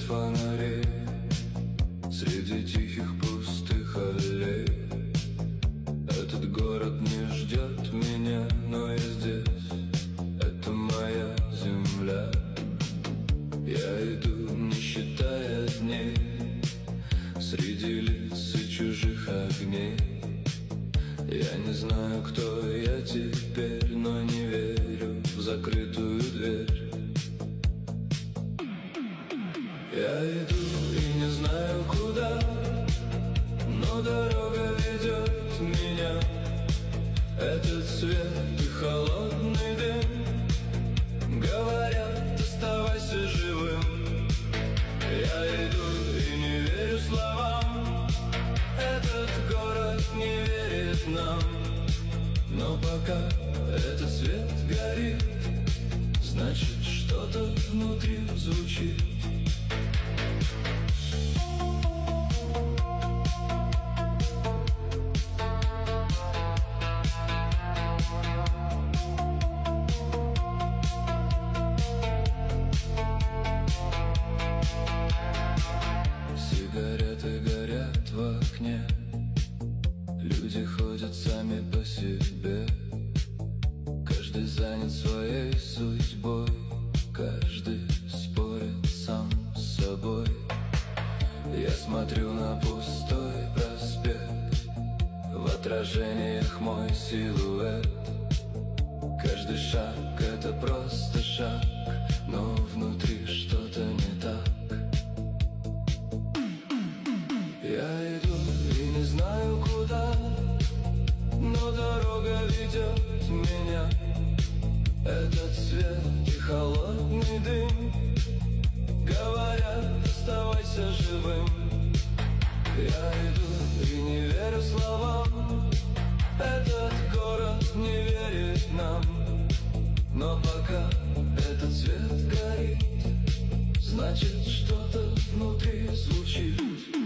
фонарей среди тихих пустых аллей. Этот город не ждет меня, но я здесь. Это моя земля. Я иду, не считая дней, среди лиц и чужих огней. Я не знаю, кто я теперь, но не верю в закрытую дверь. Я иду и не знаю куда, но дорога ведет меня. Этот свет и холодный дым говорят: оставайся живым. Я иду и не верю словам. Этот город не верит нам. Но пока этот свет горит, значит, что-то внутри звучит. Сигареты горят в окне, люди ходят сами по себе. Каждый занят своей судьбой, каждый спорит сам с собой. Я смотрю на пустой проспект, в отражениях мой силуэт. Каждый шаг — это просто шаг, но внутри что-то не так. Я иду и не знаю куда, но дорога ведет меня. Этот свет и холодный дым говорят: оставайся живым. Я иду и не верю словам. Этот город не верит нам. Но пока этот свет горит, значит, что-то внутри звучит.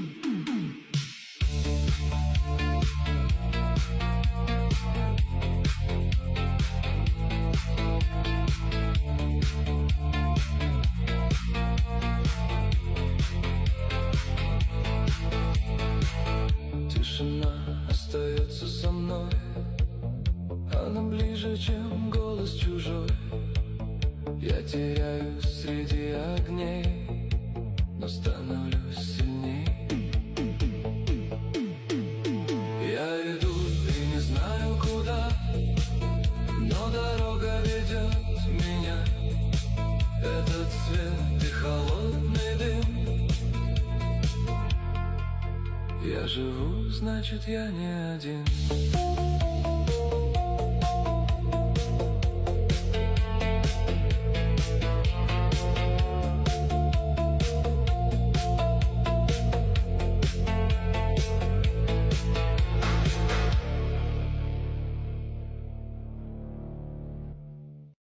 Тишина остается со мной, она ближе, чем голос чужой. Я теряюсь среди огней, но становлюсь сильней. Я иду и не знаю куда, но дорога ведет меня. Этот свет и холодный дым. Я живу, значит, я не один.